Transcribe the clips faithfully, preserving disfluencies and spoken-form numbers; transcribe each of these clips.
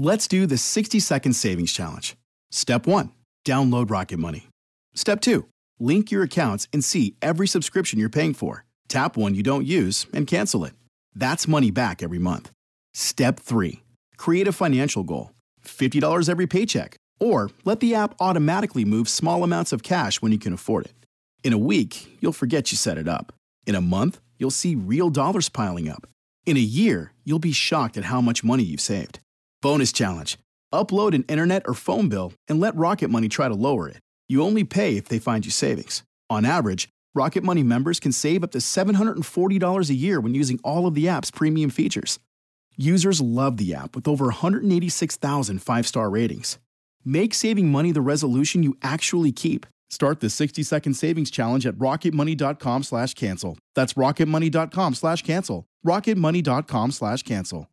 Let's do the sixty second savings challenge. Step one, download Rocket Money. Step two, link your accounts and see every subscription you're paying for. Tap one you don't use and cancel it. That's money back every month. Step three, create a financial goal. fifty dollars every paycheck. Or let the app automatically move small amounts of cash when you can afford it. In a week, you'll forget you set it up. In a month, you'll see real dollars piling up. In a year, you'll be shocked at how much money you've saved. Bonus challenge. Upload an internet or phone bill and let Rocket Money try to lower it. You only pay if they find you savings. On average, Rocket Money members can save up to seven hundred forty dollars a year when using all of the app's premium features. Users love the app with over one hundred eighty-six thousand five-star ratings. Make saving money the resolution you actually keep. Start the sixty second savings challenge at rocketmoney.com slash cancel. That's rocketmoney.com slash cancel. rocketmoney.com slash cancel.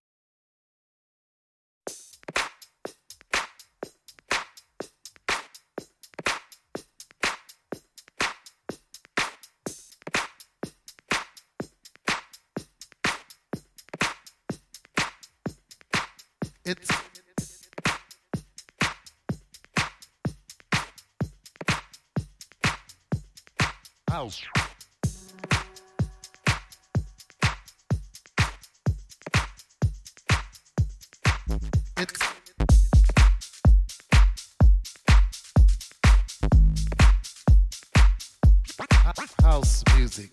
It's house. It's house music.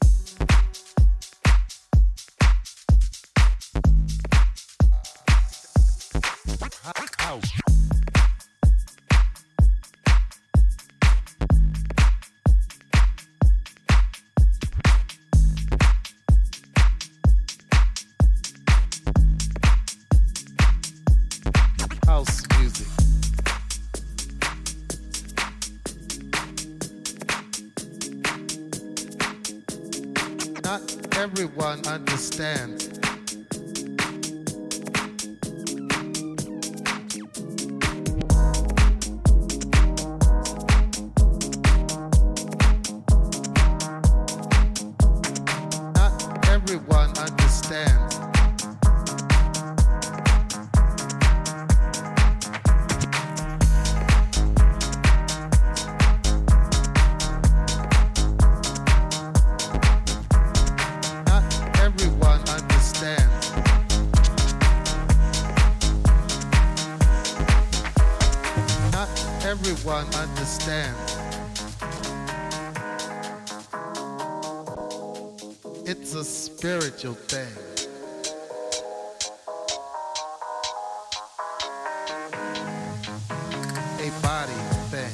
House. House music. Not everyone understands. Not everyone understands. Everyone understands. It's a spiritual thing. A body thing.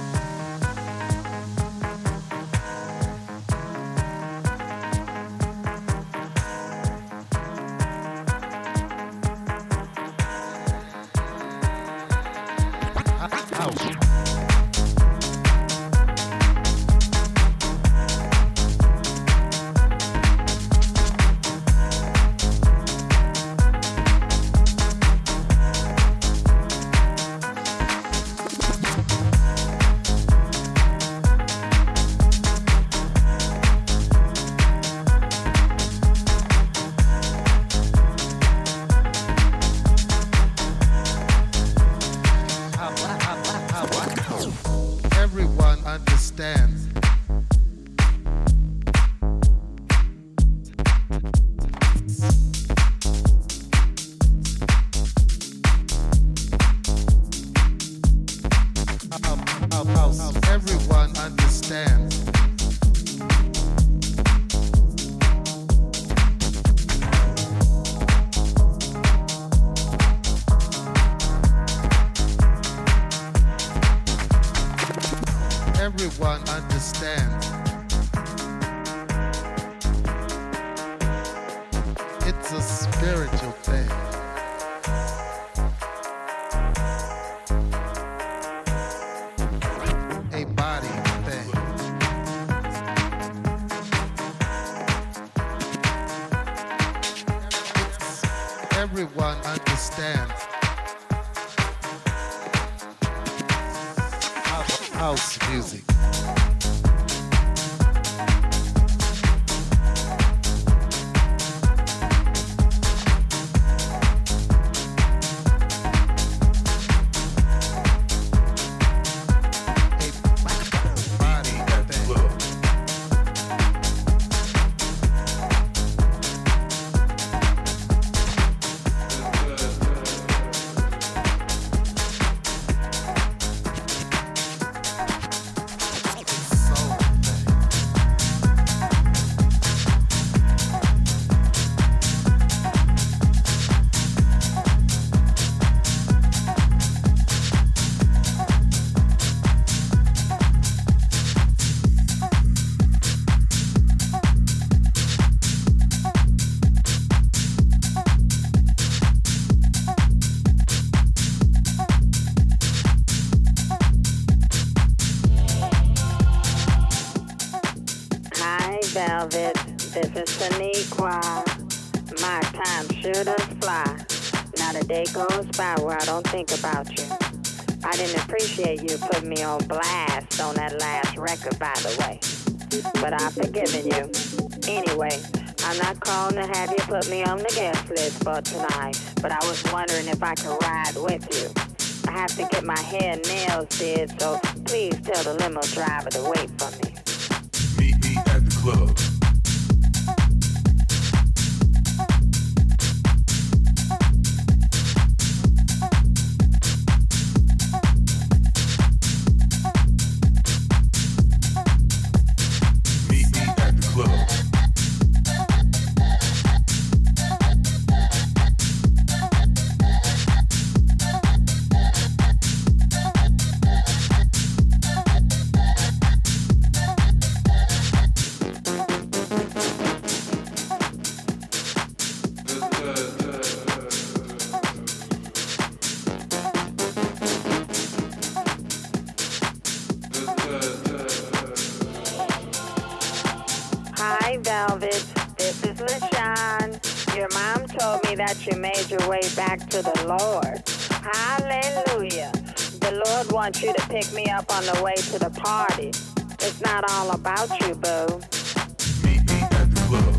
House. Everyone understands. Everyone understands. Everyone understands. It's a spiritual thing. A body thing. Everyone understands. House music. Velvet. This is Saniqua. My time sure does fly. Not a day goes by where I don't think about you. I didn't appreciate you putting me on blast on that last record, by the way. But I've forgiven you. Anyway, I'm not calling to have you put me on the guest list for tonight, but I was wondering if I could ride with you. I have to get my hair and nails did, so please tell the limo driver to wait for me. Meet me at the club. You made your way back to the Lord. Hallelujah. The Lord wants you to pick me up on the way to the party. It's not all about you, boo. Meet me at the club.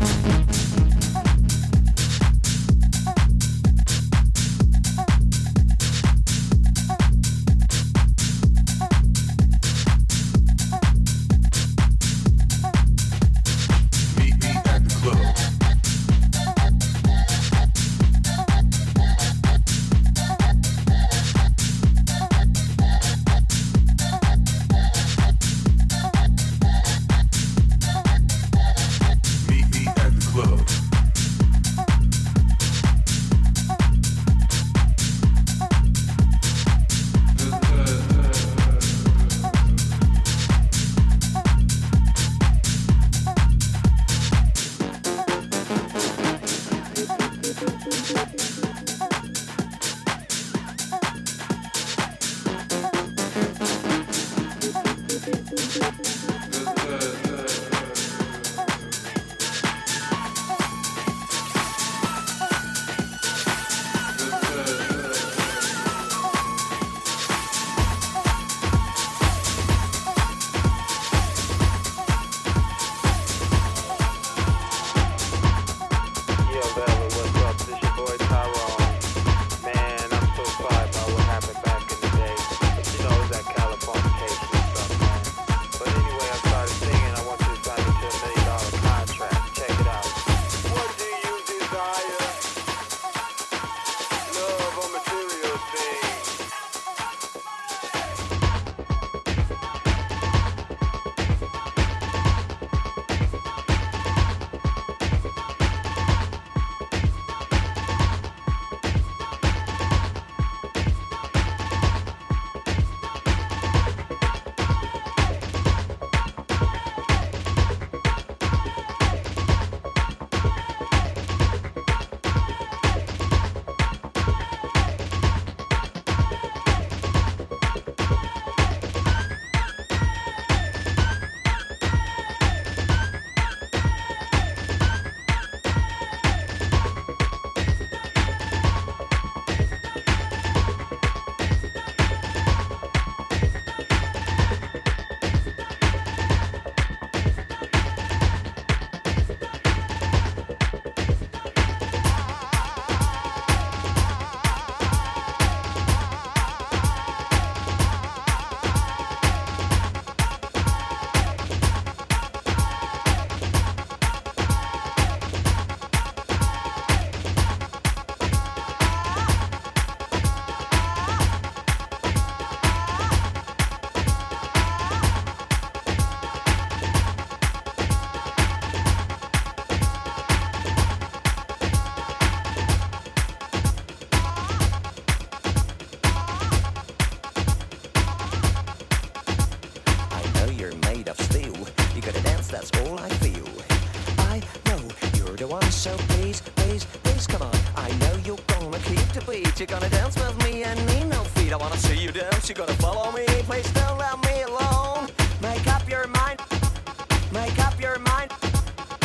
You're gonna dance with me and need no feet. I wanna see you dance, you're gonna follow me. Please don't let me alone. Make up your mind, make up your mind,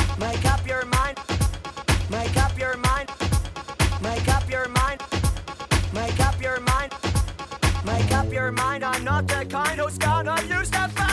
up your mind. I'm not the kind who's gonna use the phone.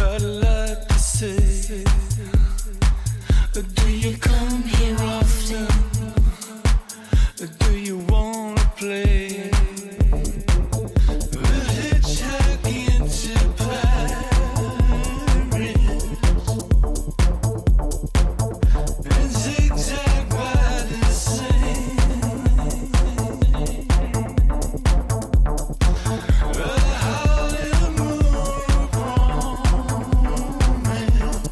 got a lot to say. Do you come here often? Do you wanna play? We'll hitchhike into Paris and zigzag by the Seine. A honeymoon romance.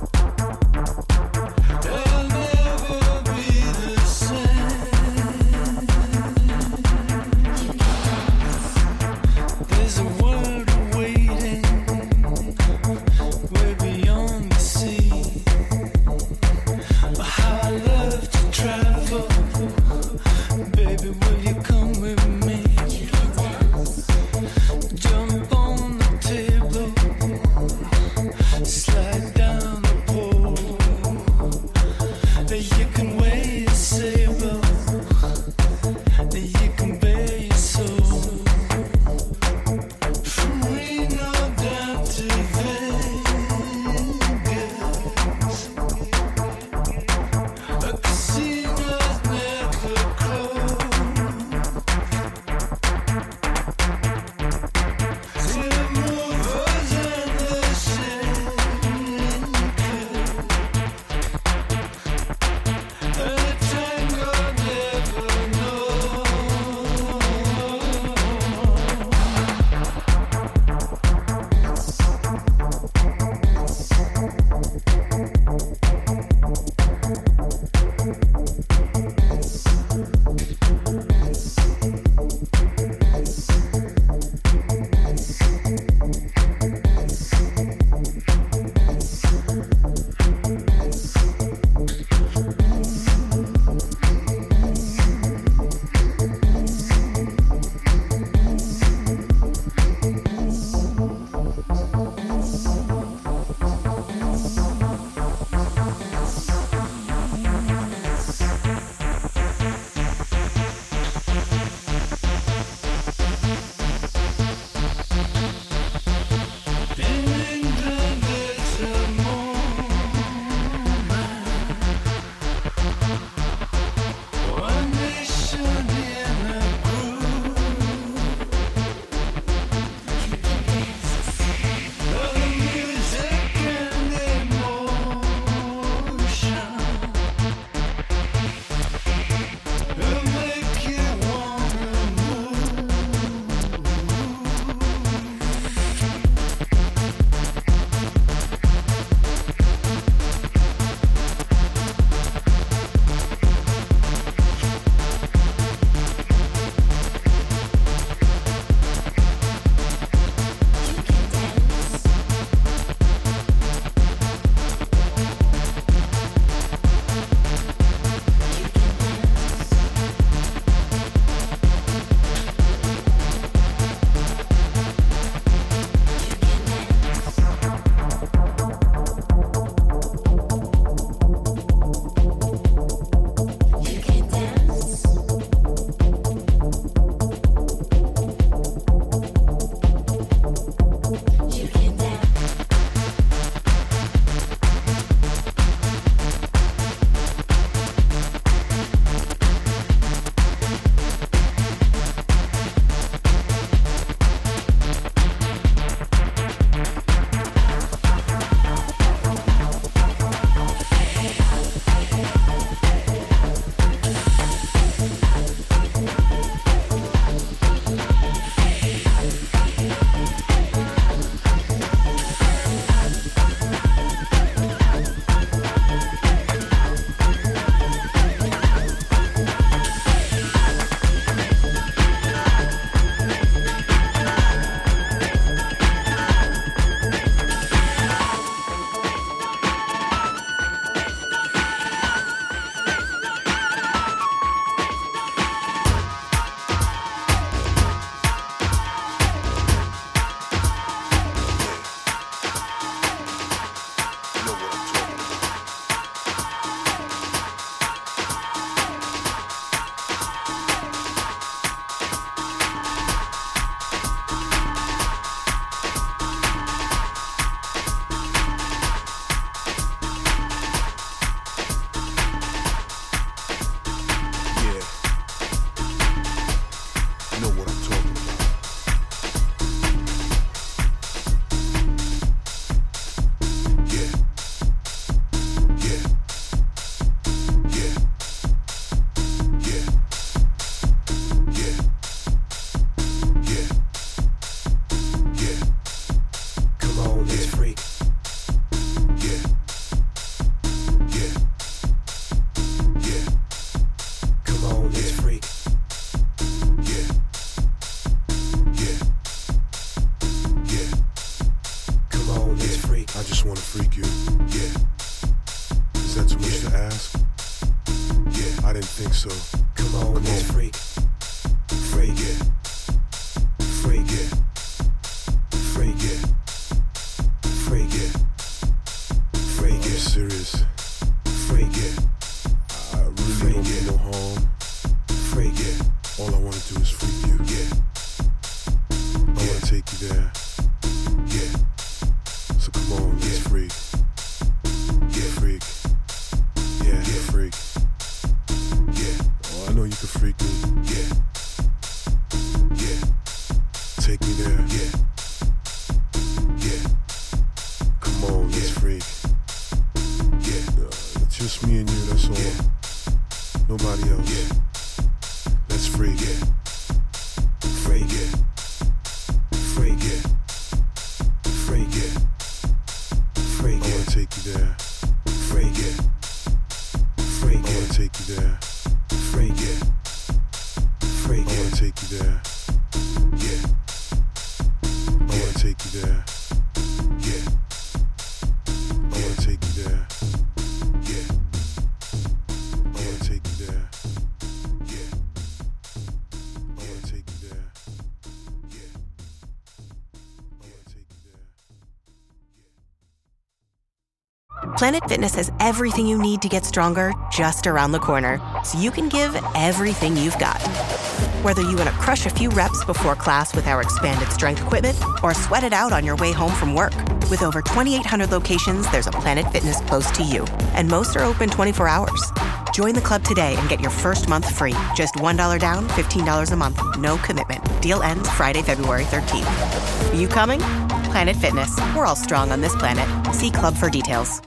They'll never be the same. I just wanna freak you. Yeah. Is that too much to ask? Yeah, I didn't think so. Come on, Come let's on. freak. Freak it. Freak it. Freak it. Freak it. Freak it. Serious. Freak it. I really freak don't mean no harm. Freak it. All I wanna do is freak you. Yeah. I wanna take you there. Yeah. So come on, let's freak. Yeah, freak. Yeah, yeah, freak. Yeah. Oh, I know you can freak me. Yeah. Yeah. Take me there. Yeah. Yeah. Come on, let's freak. Yeah. Uh, it's just me and you, that's all. Yeah. Nobody else. Yeah. Let's freak. Yeah. Freak it. Freak it. Freak it. Freak it. I wanna take you there. Freak it. Freak it. I wanna take you there. Freak it. Freak it. I wanna take you there. Yeah. I wanna take you there. Yeah. I wanna take you there. Yeah. I wanna take you there. Yeah. I wanna take you there. Yeah. I wanna take you there. Planet Fitness has everything you need to get stronger just around the corner, so you can give everything you've got. Whether you want to crush a few reps before class with our expanded strength equipment or sweat it out on your way home from work. With over twenty-eight hundred locations, there's a Planet Fitness close to you, and most are open twenty-four hours. Join the club today and get your first month free. Just one dollar down, fifteen dollars a month. No commitment. Deal ends Friday, February thirteenth. You coming? Planet Fitness. We're all strong on this planet. See club for details.